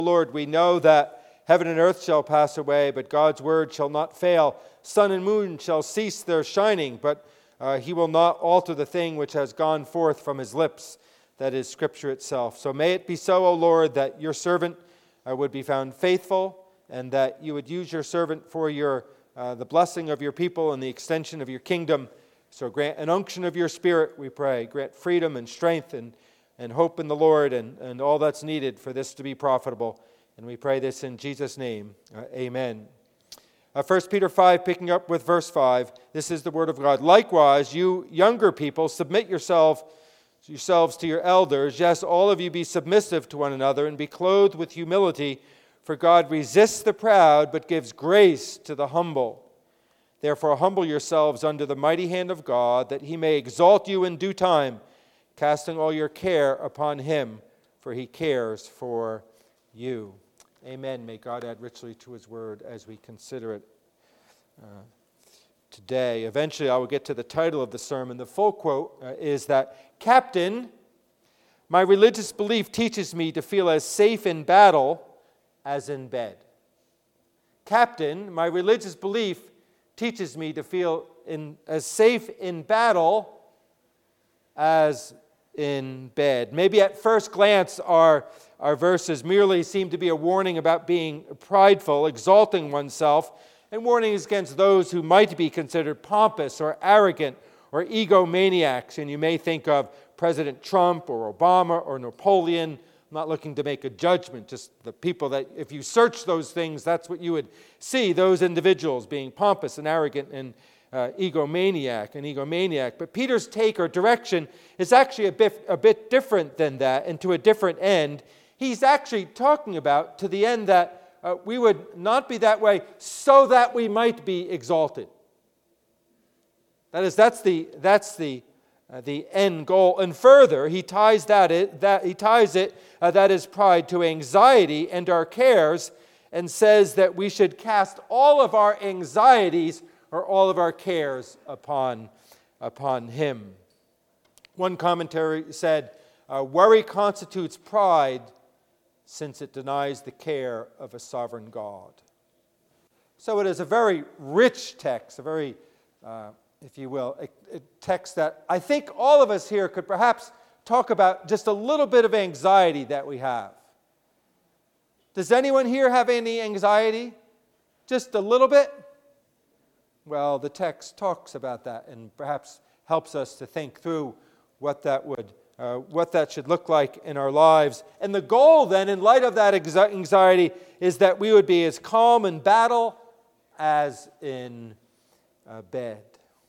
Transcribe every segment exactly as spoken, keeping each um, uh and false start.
Lord, we know that heaven and earth shall pass away, but God's word shall not fail. Sun and moon shall cease their shining, but uh, he will not alter the thing which has gone forth from his lips, that is Scripture itself. So may it be so, O Lord, that your servant uh, would be found faithful, and that you would use your servant for your uh, the blessing of your people and the extension of your kingdom. So grant an unction of your Spirit, we pray. Grant freedom and strength and, and hope in the Lord and, and all that's needed for this to be profitable. And we pray this in Jesus' name. Uh, amen. Uh, First Peter five, picking up with verse five, this is the word of God. Likewise, you younger people, submit yourself, yourselves to your elders. Yes, all of you be submissive to one another and be clothed with humility, for God resists the proud but gives grace to the humble. Therefore, humble yourselves under the mighty hand of God, that he may exalt you in due time, casting all your care upon him, for he cares for you. Amen. May God add richly to his word as we consider it uh, today. Eventually, I will get to the title of the sermon. The full quote uh, is that, Captain, my religious belief teaches me to feel as safe in battle as in bed. Captain, my religious belief teaches me to feel in, as safe in battle as in bed. Maybe at first glance our, our verses merely seem to be a warning about being prideful, exalting oneself, and warnings against those who might be considered pompous or arrogant or egomaniacs. And you may think of President Trump or Obama or Napoleon. I'm not looking to make a judgment, just the people that, if you search those things, that's what you would see, those individuals being pompous and arrogant and uh, egomaniac and egomaniac. But Peter's take or direction is actually a bit, a bit different than that, and to a different end. He's actually talking about to the end that uh, we would not be that way so that we might be exalted. That is, that's the, that's the Uh, the end goal. And further, he ties that it, that he ties it uh, that is pride to anxiety and our cares, and says that we should cast all of our anxieties or all of our cares upon upon him. One commentary said, uh, "Worry constitutes pride, since it denies the care of a sovereign God." So it is a very rich text, a very uh, if you will, a, a text that I think all of us here could perhaps talk about just a little bit of anxiety that we have. Does anyone here have any anxiety? Just a little bit? Well, the text talks about that and perhaps helps us to think through what that would, uh, what that should look like in our lives. And the goal then, in light of that anxiety, is that we would be as calm in battle as in uh, bed.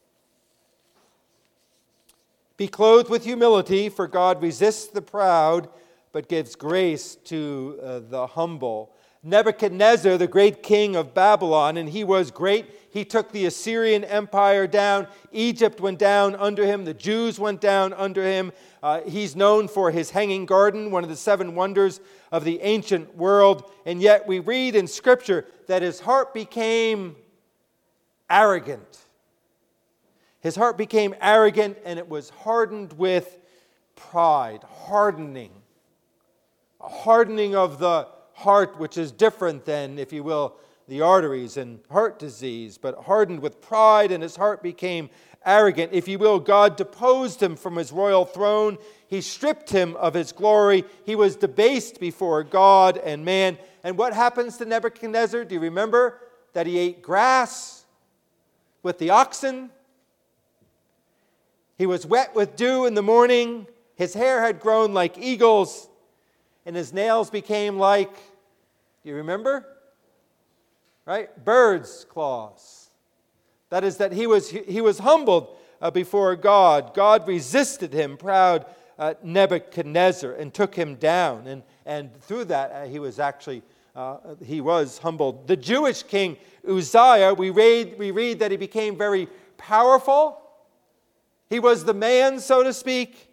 Be clothed with humility, for God resists the proud, but gives grace to uh, the humble. Nebuchadnezzar, the great king of Babylon, and he was great. He took the Assyrian Empire down. Egypt went down under him. The Jews went down under him. Uh, he's known for his hanging garden, one of the seven wonders of the ancient world. And yet we read in Scripture that his heart became arrogant. His heart became arrogant, and it was hardened with pride, hardening. A hardening of the heart, which is different than, if you will, the arteries and heart disease, but hardened with pride, and his heart became arrogant. If you will, God deposed him from his royal throne. He stripped him of his glory. He was debased before God and man. And what happens to Nebuchadnezzar? Do you remember that he ate grass with the oxen? He was wet with dew in the morning. His hair had grown like eagles, and his nails became like, do you remember? Right? Birds' claws. That is, that he was he was humbled uh, before God. God resisted him, proud uh, Nebuchadnezzar, and took him down. And and through that, uh, he was actually uh, he was humbled. The Jewish king Uzziah, we read we read that he became very powerful. He was the man, so to speak.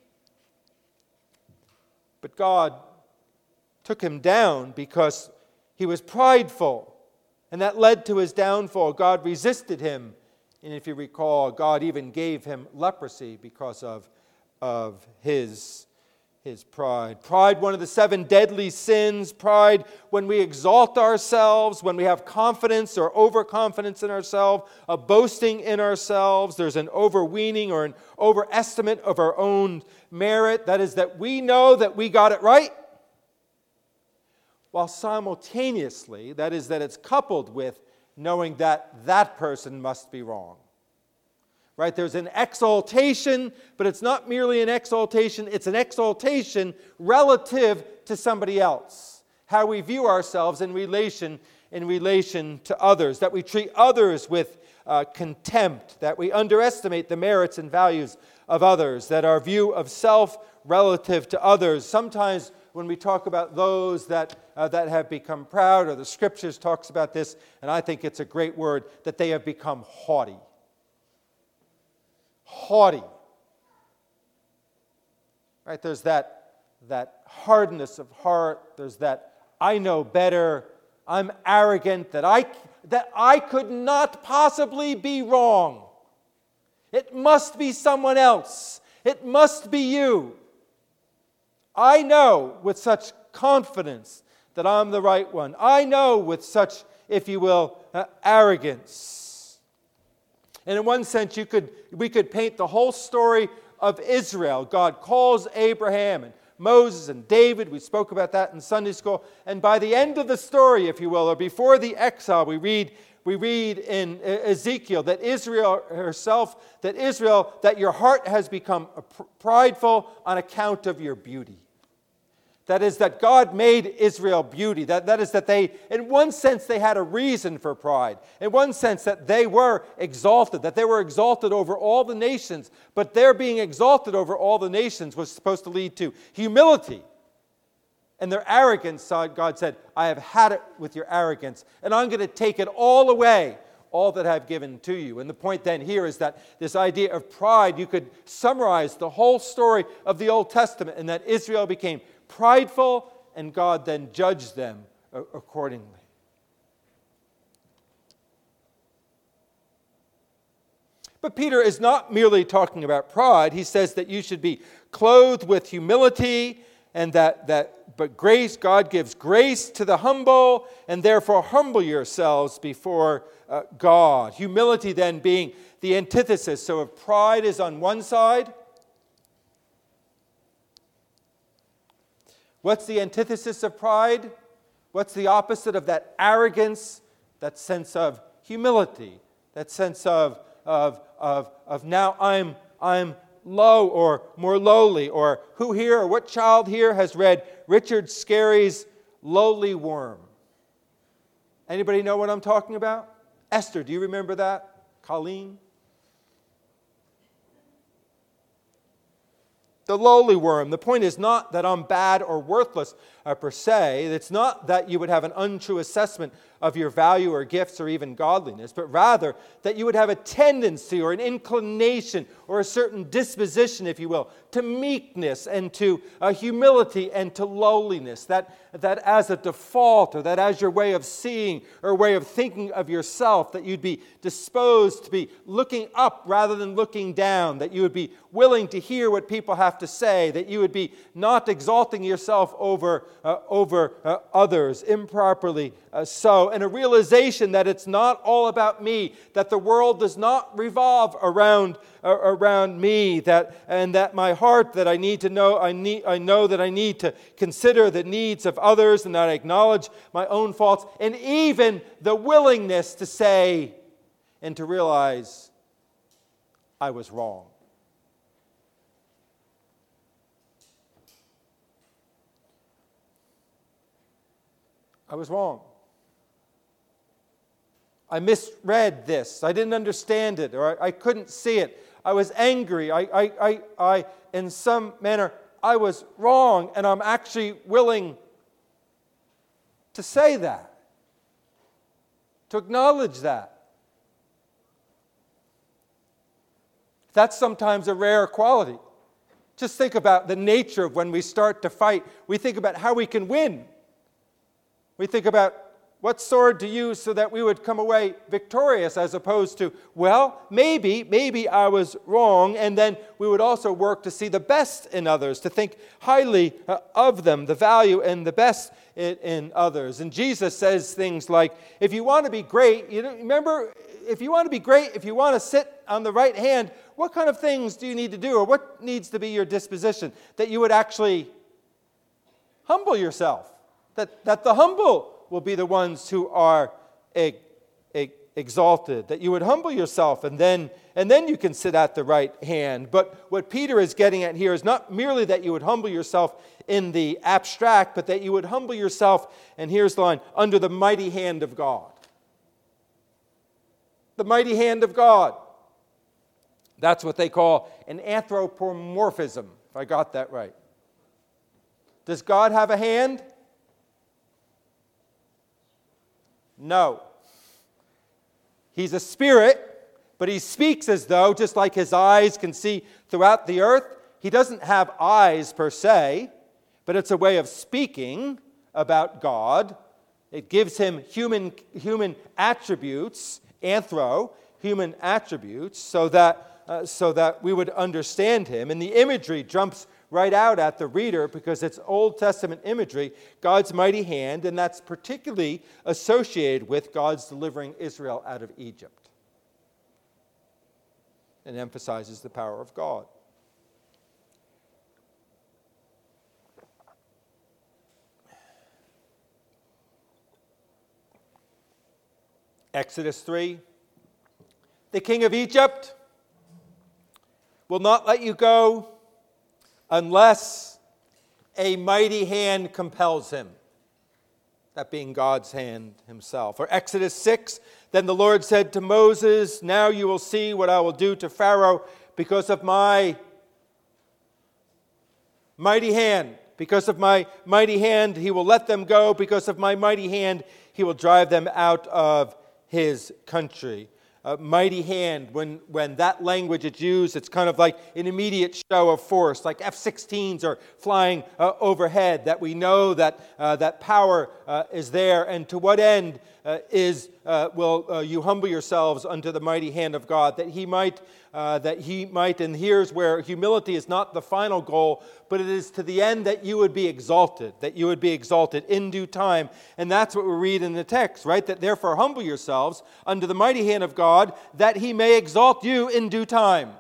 But God took him down because he was prideful. And that led to his downfall. God resisted him. And if you recall, God even gave him leprosy because of, of his, his pride. Pride, one of the seven deadly sins. Pride, when we exalt ourselves, when we have confidence or overconfidence in ourselves, a boasting in ourselves. There's an overweening or an overestimate of our own merit. That is, that we know that we got it right, while simultaneously, that is, that it's coupled with knowing that that person must be wrong. Right? There's an exaltation, but it's not merely an exaltation, it's an exaltation relative to somebody else. How we view ourselves in relation, in relation to others, that we treat others with uh, contempt, that we underestimate the merits and values of others, that our view of self relative to others. Sometimes when we talk about those that, uh, that have become proud, or the Scriptures talks about this, and I think it's a great word, that they have become haughty. Haughty. Right? There's that, that hardness of heart. There's that I know better. I'm arrogant, that I, that I could not possibly be wrong. It must be someone else. It must be you. I know with such confidence that I'm the right one. I know with such, if you will, uh, arrogance. And in one sense, you could, we could paint the whole story of Israel. God calls Abraham and Moses and David. We spoke about that in Sunday school. And by the end of the story, if you will, or before the exile, we read, we read in Ezekiel that Israel herself, that Israel, that your heart has become prideful on account of your beauty. That is, that God made Israel beauty. That, that is, that they, in one sense, they had a reason for pride. In one sense, that they were exalted, that they were exalted over all the nations. But their being exalted over all the nations was supposed to lead to humility. And their arrogance, God said, I have had it with your arrogance, and I'm going to take it all away, all that I've given to you. And the point then here is that this idea of pride, you could summarize the whole story of the Old Testament, and that Israel became prideful, and God then judged them accordingly. But Peter is not merely talking about pride. He says that you should be clothed with humility, and that, that but grace, God gives grace to the humble, and therefore humble yourselves before uh, God. Humility then being the antithesis. So if pride is on one side, what's the antithesis of pride? What's the opposite of that arrogance? That sense of humility, that sense of of of of now I'm I'm low or more lowly. Or who here or what child here has read Richard Scarry's Lowly Worm? Anybody know what I'm talking about? Esther, do you remember that? Colleen? The lowly worm. The point is not that I'm bad or worthless uh, per se. It's not that you would have an untrue assessment of your value or gifts or even godliness, but rather that you would have a tendency or an inclination or a certain disposition, if you will, to meekness and to uh, humility and to lowliness. That, that as a default, or that as your way of seeing or way of thinking of yourself, that you'd be disposed to be looking up rather than looking down, that you would be willing to hear what people have to say, that you would be not exalting yourself over, uh, over uh, others improperly uh, so, and a realization that it's not all about me, that the world does not revolve around uh, around me, that and that my heart, that I need to know, I need, I know that I need to consider the needs of others, and that I acknowledge my own faults, and even the willingness to say and to realize I was wrong. I was wrong. I misread this. I didn't understand it, or I, I couldn't see it. I was angry. I, I, I, I, in some manner, I was wrong, and I'm actually willing to say that, to acknowledge that. That's sometimes a rare quality. Just think about the nature of when we start to fight. We think about how we can win. We think about What sword to use so that we would come away victorious, as opposed to, well, maybe, maybe I was wrong, and then we would also work to see the best in others, to think highly uh, of them, the value and the best in, in others. And Jesus says things like, if you want to be great, you know, remember, if you want to be great, if you want to sit on the right hand, what kind of things do you need to do, or what needs to be your disposition? That you would actually humble yourself, that, that the humble will be the ones who are e- e- exalted, that you would humble yourself, and then and then you can sit at the right hand. But what Peter is getting at here is not merely that you would humble yourself in the abstract, but that you would humble yourself, and here's the line, under the mighty hand of God. The mighty hand of God. That's what they call an anthropomorphism, if I got that right. Does God have a hand? No. He's a spirit, but he speaks as though, just like his eyes can see throughout the earth, he doesn't have eyes per se, but it's a way of speaking about God. It gives him human, human attributes, anthro, human attributes, so that, uh, so that we would understand him. And the imagery jumps right out at the reader because it's Old Testament imagery, God's mighty hand, and that's particularly associated with God's delivering Israel out of Egypt. And emphasizes the power of God. Exodus three, the king of Egypt will not let you go unless a mighty hand compels him, that being God's hand himself. Or Exodus six, then the Lord said to Moses, now you will see what I will do to Pharaoh because of my mighty hand. Because of my mighty hand, he will let them go. Because of my mighty hand, he will drive them out of his country. A mighty hand, when, when that language is used, it's kind of like an immediate show of force, like F sixteens are flying uh, overhead, that we know that uh, that power uh, is there. And to what end uh, is uh, will uh, you humble yourselves unto the mighty hand of God, that he might, uh, that he might, and here's where humility is not the final goal, but it is to the end that you would be exalted, that you would be exalted in due time. And that's what we read in the text, right? That therefore humble yourselves under the mighty hand of God, that he may exalt you in due time.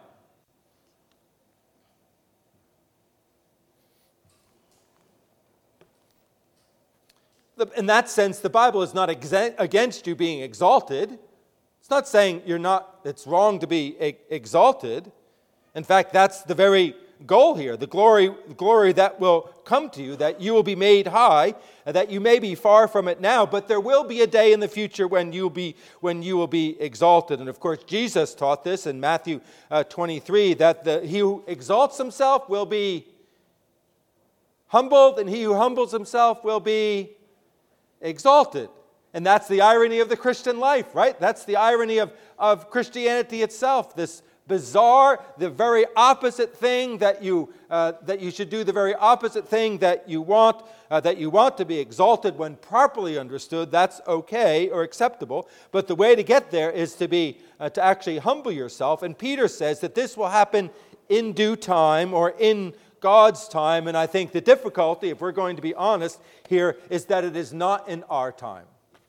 In that sense, the Bible is not against you being exalted. It's not saying you're not, it's wrong to be exalted. In fact, that's the very goal here, the glory, the glory that will come to you, that you will be made high, that you may be far from it now, but there will be a day in the future when you'll be when you will be exalted. And of course, Jesus taught this in Matthew uh, twenty-three, that the, he who exalts himself will be humbled, and he who humbles himself will be exalted. And that's the irony of the Christian life, right? That's the irony of, of Christianity itself, this bizarre, the very opposite thing that you uh, that you should do, the very opposite thing that you want, uh, that you want to be exalted when properly understood. That's okay or acceptable, but the way to get there is to be uh, to actually humble yourself. And Peter says that this will happen in due time, or in God's time. And I think the difficulty, if we're going to be honest here, is that it is not in our time.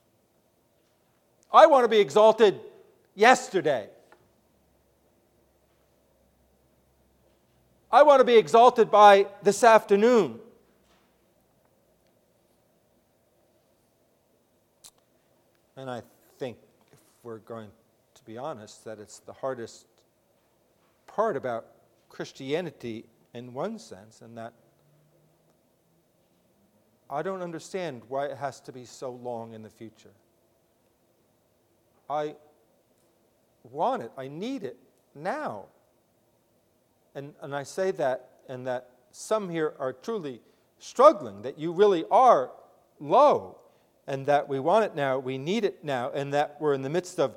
I want to be exalted yesterday. I want to be exalted by this afternoon. And I think, if we're going to be honest, that it's the hardest part about Christianity in one sense, and that I don't understand why it has to be so long in the future. I want it. I need it now. And, and I say that, and that some here are truly struggling, that you really are low, and that we want it now, we need it now, and that we're in the midst of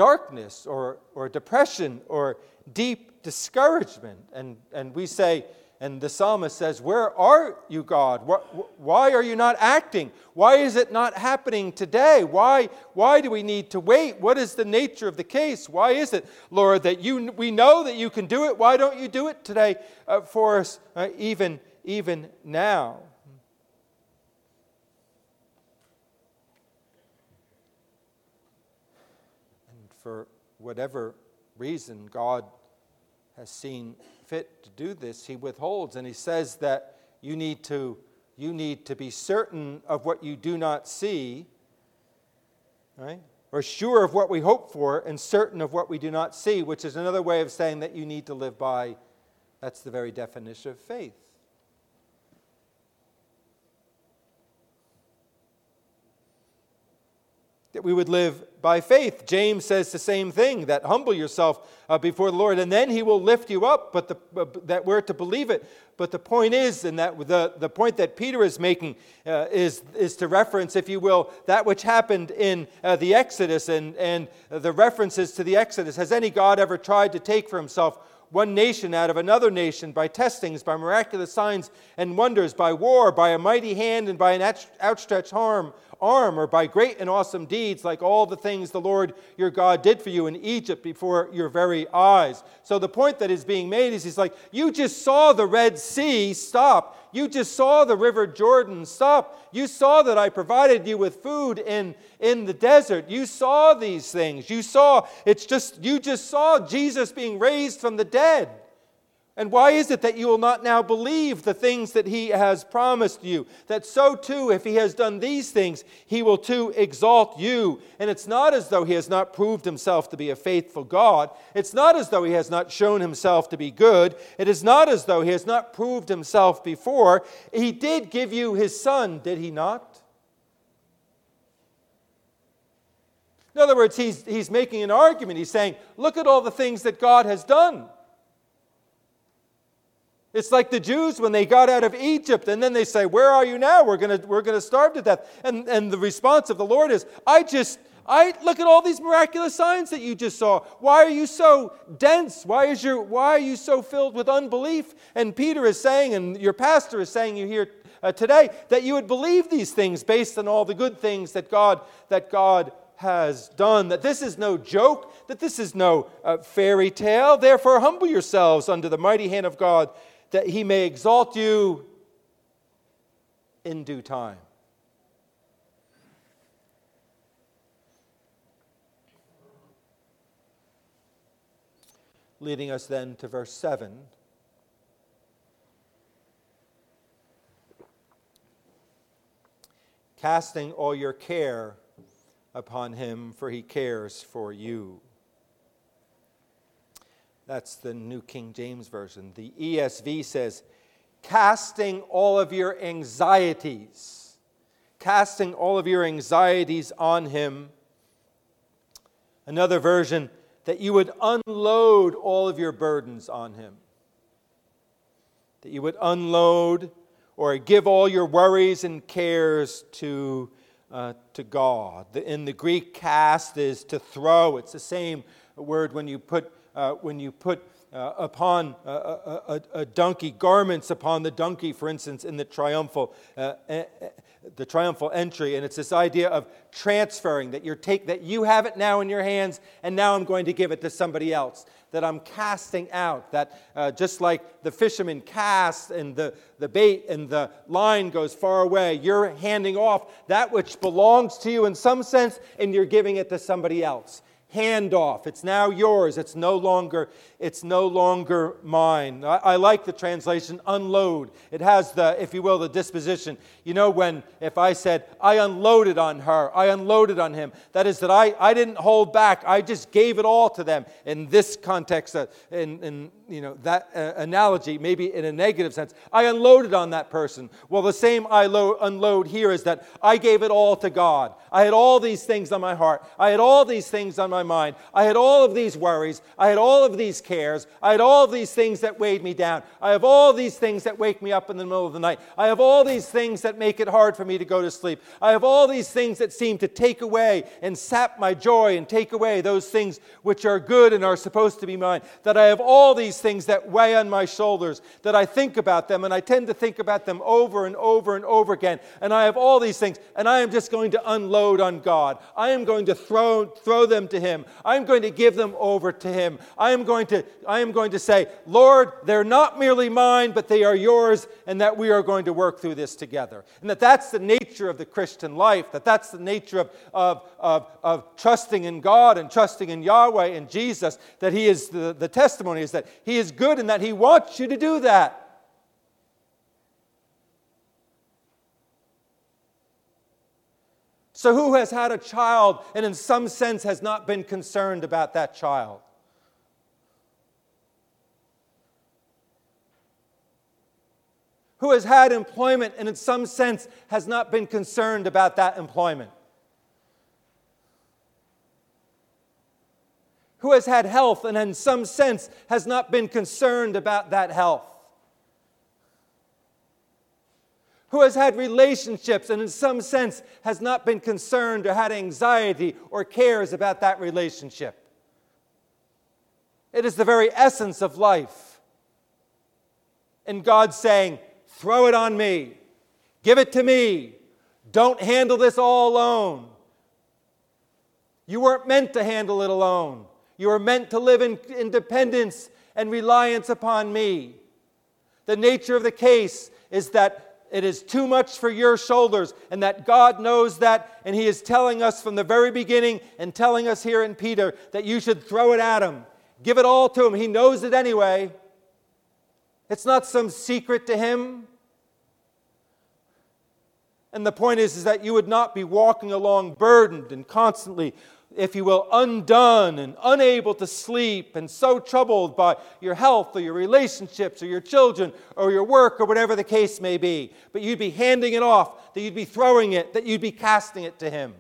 darkness or, or depression or deep discouragement. And, and we say, And the psalmist says, where are you, God? Why are you not acting? Why is it not happening today? Why, why do we need to wait? What is the nature of the case? Why is it, Lord, that you we know that you can do it? Why don't you do it today uh, for us, uh, even, even now? And for whatever reason God has seen fit to do this, he withholds, and he says that you need to you need to be certain of what you do not see, right? Or sure of what we hope for and certain of what we do not see, which is another way of saying that you need to live by. That's the very definition of faith. That we would live by faith. James says the same thing, that humble yourself uh, before the Lord, and then he will lift you up, but the, uh, that we're to believe it. But the point is, and that the, the point that Peter is making uh, is, is to reference, if you will, that which happened in uh, the Exodus, and, and the references to the Exodus. Has any God ever tried to take for himself one nation out of another nation by testings, by miraculous signs and wonders, by war, by a mighty hand, and by an outstretched arm, arm, or by great and awesome deeds, like all the things the Lord your God did for you in Egypt before your very eyes? So the point that is being made is, he's like, you just saw the Red Sea stop. You just saw the River Jordan stop. You saw that I provided you with food in, in the desert. You saw these things. You saw, it's just, you just saw Jesus being raised from the dead. And why is it that you will not now believe the things that he has promised you? That so too, if he has done these things, he will too exalt you. And it's not as though he has not proved himself to be a faithful God. It's not as though he has not shown himself to be good. It is not as though he has not proved himself before. He did give you his Son, did he not? In other words, he's, he's making an argument. He's saying, look at all the things that God has done. It's like the Jews when they got out of Egypt, and then they say, where are you now? We're going to we're going to starve to death. And, and the response of the Lord is, I just, I look at all these miraculous signs that you just saw. Why are you so dense? Why is your why are you so filled with unbelief? And Peter is saying, and your pastor is saying you here uh, today, that you would believe these things based on all the good things that God that God has done, that this is no joke, that this is no uh, fairy tale. Therefore, humble yourselves under the mighty hand of God, that he may exalt you in due time. Leading us then to verse seven. Casting all your care upon him, for he cares for you. That's the New King James Version. The E S V says, casting all of your anxieties. Casting all of your anxieties on him. Another version, that you would unload all of your burdens on him. That you would unload or give all your worries and cares to, uh, to God. In the Greek, cast is to throw. It's the same word when you put Uh, when you put uh, upon a, a, a donkey, garments upon the donkey, for instance, in the triumphal, uh, uh, the triumphal entry, and it's this idea of transferring, that you're take that you have it now in your hands, and now I'm going to give it to somebody else. That I'm casting out. That uh, just like the fisherman casts, and the the bait and the line goes far away, you're handing off that which belongs to you in some sense, and you're giving it to somebody else. Hand off. It's now yours. It's no longer, it's no longer mine. I, I like the translation, unload. It has the, if you will, the disposition. You know, when, if I said, I unloaded on her, I unloaded on him, that is that I, I didn't hold back. I just gave it all to them. In this context, uh, in, in you know, that uh, analogy, maybe in a negative sense, I unloaded on that person. Well, the same I lo- unload here is that I gave it all to God. I had all these things on my heart. I had all these things on my mind. I had all of these worries. I had all of these cares. I had all of these things that weighed me down. I have all these things that wake me up in the middle of the night. I have all these things that make it hard for me to go to sleep. I have all these things that seem to take away and sap my joy and take away those things which are good and are supposed to be mine. That I have all these things that weigh on my shoulders, that I think about them, and I tend to think about them over and over and over again. And I have all these things, and I am just going to unload on God. I am going to throw, throw them to Him. I am going to give them over to Him. I am going to, I am going to say, Lord, they're not merely mine, but they are yours, and that we are going to work through this together. And that that's the nature of the Christian life, that that's the nature of, of, of, of trusting in God and trusting in Yahweh and Jesus, that He is, the, the testimony is that He is good and that He wants you to do that. So who has had a child and in some sense has not been concerned about that child? Who has had employment and in some sense has not been concerned about that employment? Who has had health and in some sense has not been concerned about that health? Who has had relationships and in some sense has not been concerned or had anxiety or cares about that relationship? It is the very essence of life. And God's saying, throw it on me. Give it to me. Don't handle this all alone. You weren't meant to handle it alone. You were meant to live in independence and reliance upon me. The nature of the case is that it is too much for your shoulders, and that God knows that, and He is telling us from the very beginning and telling us here in Peter that you should throw it at Him. Give it all to Him. He knows it anyway. It's not some secret to Him. And the point is, is that you would not be walking along burdened and constantly, if you will, undone and unable to sleep and so troubled by your health or your relationships or your children or your work or whatever the case may be. But you'd be handing it off, that you'd be throwing it, that you'd be casting it to Him.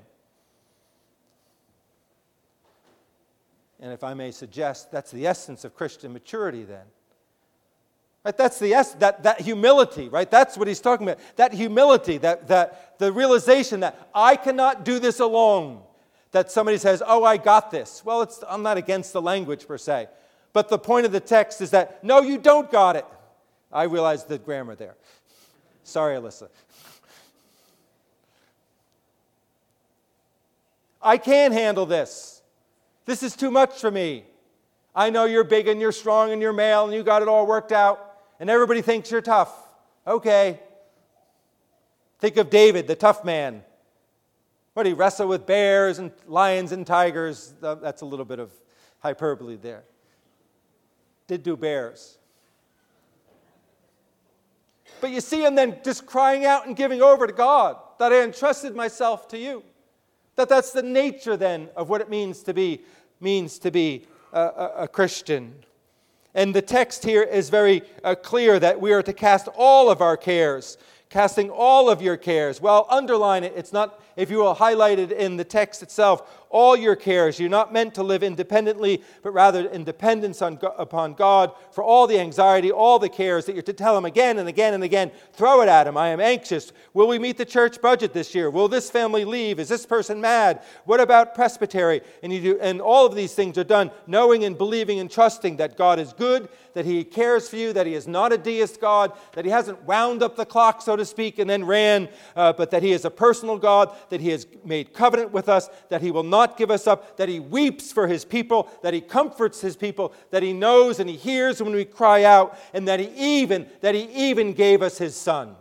And if I may suggest, that's the essence of Christian maturity then. Right? That's the essence, that, that humility, right? That's what he's talking about. That humility, that, that the realization that I cannot do this alone. That somebody says, oh, I got this. Well, it's, I'm not against the language per se. But the point of the text is that, no, you don't got it. I realized the grammar there. Sorry, Alyssa. I can't handle this. This is too much for me. I know you're big and you're strong and you're male and you got it all worked out. And everybody thinks you're tough. Okay. Think of David, the tough man. What, he wrestled with bears and lions and tigers. That's a little bit of hyperbole there. Did do bears. But you see him then just crying out and giving over to God, that I entrusted myself to you. That that's the nature then of what it means to be, means to be a, a, a Christian. And the text here is very uh, clear that we are to cast all of our cares. Casting all of your cares. Well, underline it. It's not, if you will, highlight it in the text itself. All your cares. You're not meant to live independently, but rather in dependence on, upon God for all the anxiety, all the cares that you're to tell Him again and again and again. Throw it at Him. I am anxious. Will we meet the church budget this year? Will this family leave? Is this person mad? What about presbytery? And you do, and all of these things are done knowing and believing and trusting that God is good, that He cares for you, that He is not a deist God, that He hasn't wound up the clock, so to speak, and then ran, uh, but that He is a personal God, that He has made covenant with us, that He will not give us up, that He weeps for His people, that He comforts His people, that He knows and He hears when we cry out, and that He even, that He even gave us His Son.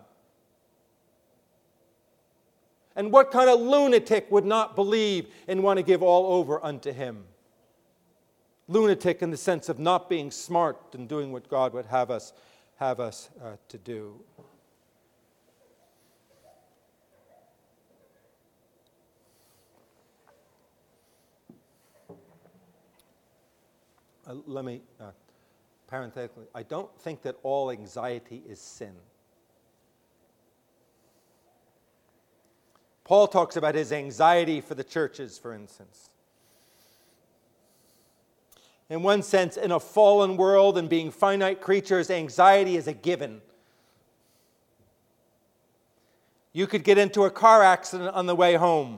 And what kind of lunatic would not believe and want to give all over unto Him? Lunatic in the sense of not being smart and doing what God would have us, have us uh, to do. Uh, let me, uh, parenthetically, I don't think that all anxiety is sin. Paul talks about his anxiety for the churches, for instance. In one sense, in a fallen world and being finite creatures, anxiety is a given. You could get into a car accident on the way home.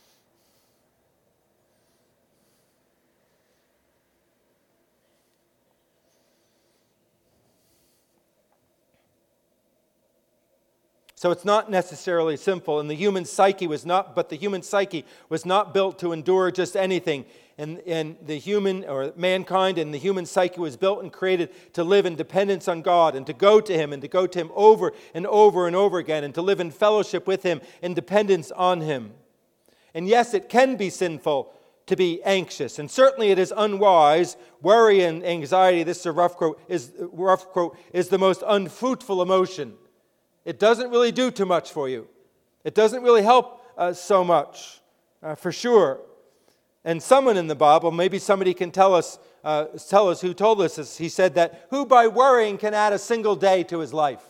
So it's not necessarily simple, and the human psyche was not, but the human psyche was not built to endure just anything. And, and the human, or mankind and the human psyche was built and created to live in dependence on God and to go to Him and to go to Him over and over and over again and to live in fellowship with Him in dependence on Him. And yes, it can be sinful to be anxious, and certainly it is unwise. Worry and anxiety, this is a rough quote, is, rough quote, is the most unfruitful emotion. It doesn't really do too much for you. It doesn't really help uh, so much, uh, for sure. And someone in the Bible, maybe somebody can tell us, uh, tell us who told us this. He said that, who by worrying can add a single day to his life?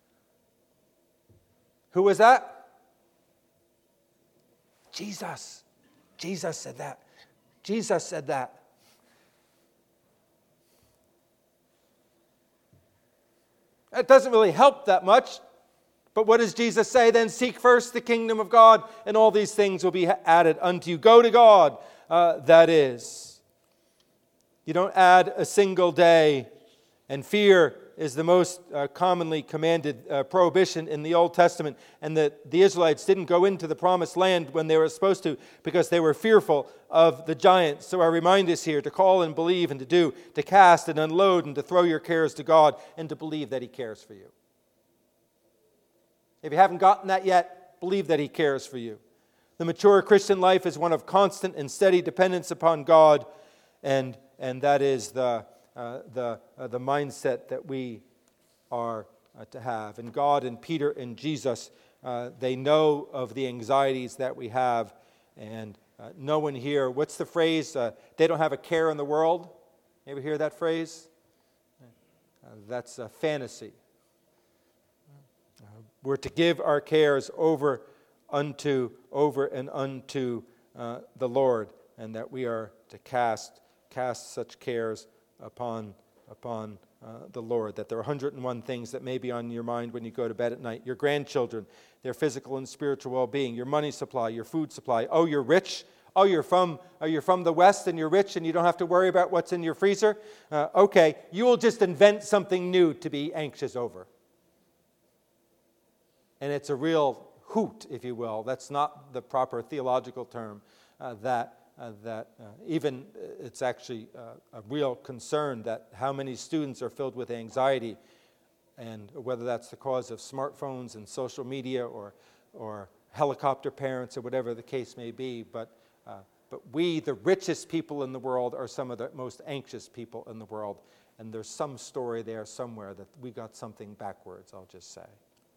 Who was that? Jesus. Jesus said that. Jesus said that. It doesn't really help that much. But what does Jesus say? Then seek first the kingdom of God, and all these things will be added unto you. Go to God, uh, that is. You don't add a single day. And fear is the most uh, commonly commanded uh, prohibition in the Old Testament. And the, the Israelites didn't go into the promised land when they were supposed to because they were fearful of the giants. So I remind us here to call and believe and to do, to cast and unload and to throw your cares to God and to believe that He cares for you. If you haven't gotten that yet, believe that He cares for you. The mature Christian life is one of constant and steady dependence upon God, and and that is the uh, the uh, the mindset that we are uh, to have. And God and Peter and Jesus, uh, they know of the anxieties that we have, and uh, no one here. What's the phrase? Uh, they don't have a care in the world. You ever hear that phrase? Uh, that's a fantasy. We're to give our cares over unto, over and unto uh, the Lord, and that we are to cast, cast such cares upon, upon uh, the Lord. That there are one hundred and one things that may be on your mind when you go to bed at night. Your grandchildren, their physical and spiritual well-being, your money supply, your food supply. Oh, you're rich? Oh, you're from, oh, you're from the West and you're rich and you don't have to worry about what's in your freezer? Uh, okay, you will just invent something new to be anxious over. And it's a real hoot, if you will. That's not the proper theological term. Uh, that uh, that uh, even uh, it's actually uh, a real concern that how many students are filled with anxiety, and whether that's the cause of smartphones and social media or or helicopter parents or whatever the case may be. But uh, but we, the richest people in the world, are some of the most anxious people in the world. And there's some story there somewhere that we got something backwards, I'll just say.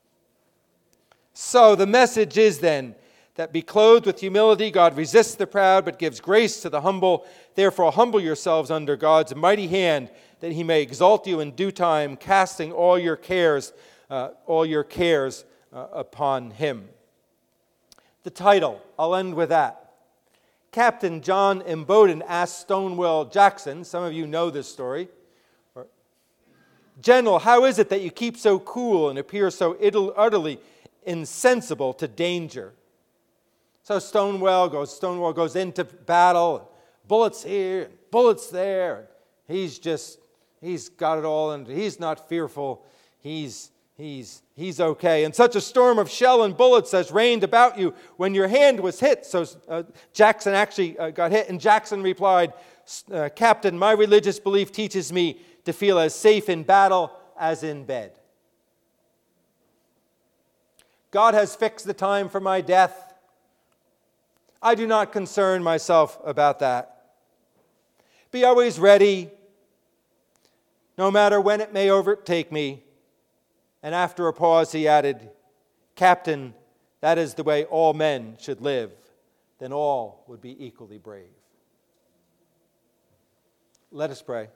So the message is then that be clothed with humility. God resists the proud but gives grace to the humble. Therefore humble yourselves under God's mighty hand that He may exalt you in due time, casting all your cares, uh, all your cares uh, upon Him. The title, I'll end with that. Captain John Imboden asked Stonewall Jackson, some of you know this story, or, General, how is it that you keep so cool and appear so utterly insensible to danger? So Stonewall goes, Stonewall goes into battle, bullets here, bullets there. He's just, he's got it all, and he's not fearful. He's, he's, he's okay. And such a storm of shell and bullets has rained about you when your hand was hit. So uh, Jackson actually uh, got hit, and Jackson replied, uh, Captain, my religious belief teaches me to feel as safe in battle as in bed. God has fixed the time for my death. I do not concern myself about that. Be always ready, no matter when it may overtake me. And after a pause, he added, Captain, that is the way all men should live. Then all would be equally brave. Let us pray.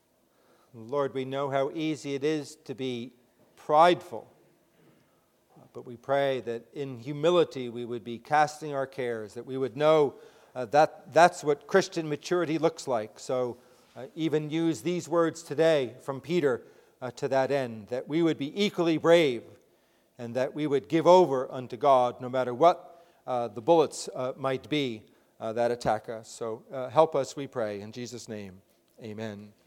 Lord, we know how easy it is to be prideful, but we pray that in humility we would be casting our cares, that we would know uh, that that's what Christian maturity looks like. So uh, even use these words today from Peter uh, to that end, that we would be equally brave and that we would give over unto God no matter what uh, the bullets uh, might be uh, that attack us. So uh, help us, we pray, in Jesus' name. Amen.